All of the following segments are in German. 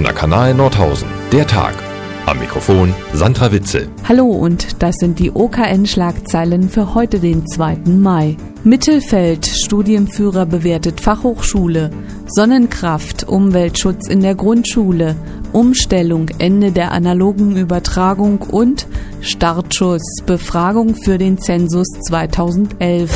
Offener Kanal Nordhausen. Der Tag. Am Mikrofon Sandra Witzel. Hallo und das sind die OKN-Schlagzeilen für heute, den 2. Mai. Mittelfeld, Studienführer bewertet Fachhochschule. Sonnenkraft, Umweltschutz in der Grundschule. Umstellung, Ende der analogen Übertragung und Startschuss, Befragung für den Zensus 2011.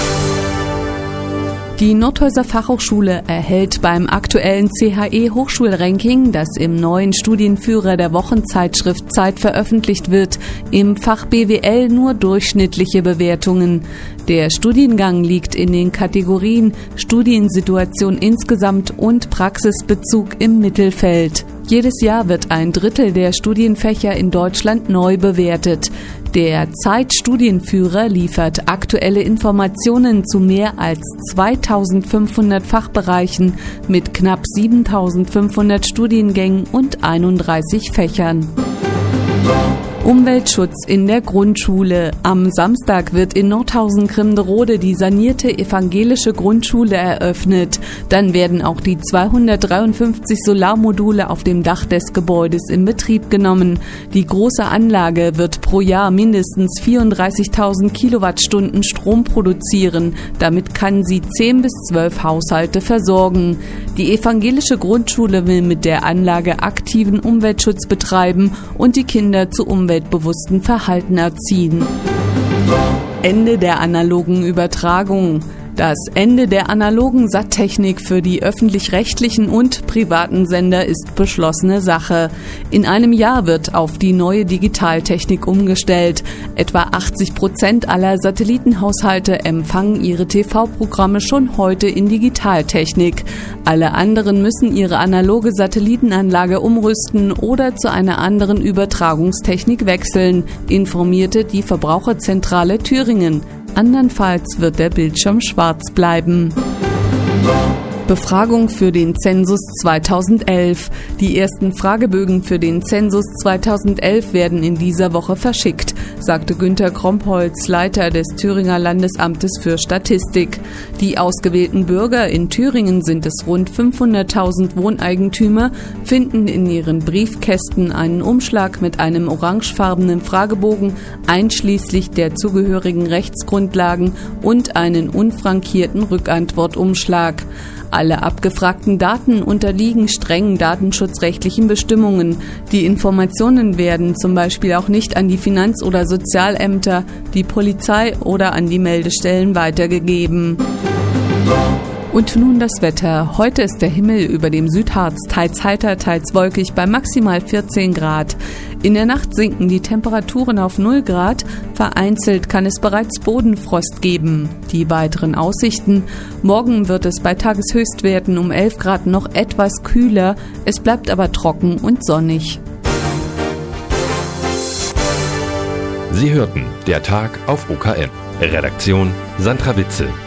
Die Nordhäuser Fachhochschule erhält beim aktuellen CHE-Hochschulranking, das im neuen Studienführer der Wochenzeitschrift Zeit veröffentlicht wird, im Fach BWL nur durchschnittliche Bewertungen. Der Studiengang liegt in den Kategorien Studiensituation insgesamt und Praxisbezug im Mittelfeld. Jedes Jahr wird ein Drittel der Studienfächer in Deutschland neu bewertet. Der Zeitstudienführer liefert aktuelle Informationen zu mehr als 2500 Fachbereichen mit knapp 7500 Studiengängen und 31 Fächern. Umweltschutz in der Grundschule. Am Samstag wird in Nordhausen-Grimderode die sanierte evangelische Grundschule eröffnet. Dann werden auch die 253 Solarmodule auf dem Dach des Gebäudes in Betrieb genommen. Die große Anlage wird pro Jahr mindestens 34.000 Kilowattstunden Strom produzieren. Damit kann sie 10 bis 12 Haushalte versorgen. Die evangelische Grundschule will mit der Anlage aktiven Umweltschutz betreiben und die Kinder zu umweltbewussten Verhalten erziehen. Ende der analogen Übertragung. Das Ende der analogen Satttechnik für die öffentlich-rechtlichen und privaten Sender ist beschlossene Sache. In einem Jahr wird auf die neue Digitaltechnik umgestellt. Etwa 80% aller Satellitenhaushalte empfangen ihre TV-Programme schon heute in Digitaltechnik. Alle anderen müssen ihre analoge Satellitenanlage umrüsten oder zu einer anderen Übertragungstechnik wechseln, informierte die Verbraucherzentrale Thüringen. Andernfalls wird der Bildschirm schwarz bleiben. Befragung für den Zensus 2011. Die ersten Fragebögen für den Zensus 2011 werden in dieser Woche verschickt, sagte Günter Krompholz, Leiter des Thüringer Landesamtes für Statistik. Die ausgewählten Bürger in Thüringen, sind es rund 500.000 Wohneigentümer, finden in ihren Briefkästen einen Umschlag mit einem orangefarbenen Fragebogen, einschließlich der zugehörigen Rechtsgrundlagen und einen unfrankierten Rückantwortumschlag. Alle abgefragten Daten unterliegen strengen datenschutzrechtlichen Bestimmungen. Die Informationen werden zum Beispiel auch nicht an die Finanz- oder Sozialämter, die Polizei oder an die Meldestellen weitergegeben. Und nun das Wetter. Heute ist der Himmel über dem Südharz teils heiter, teils wolkig bei maximal 14 Grad. In der Nacht sinken die Temperaturen auf 0 Grad. Vereinzelt kann es bereits Bodenfrost geben. Die weiteren Aussichten. Morgen wird es bei Tageshöchstwerten um 11 Grad noch etwas kühler. Es bleibt aber trocken und sonnig. Sie hörten der Tag auf OKN. Redaktion Sandra Witzel.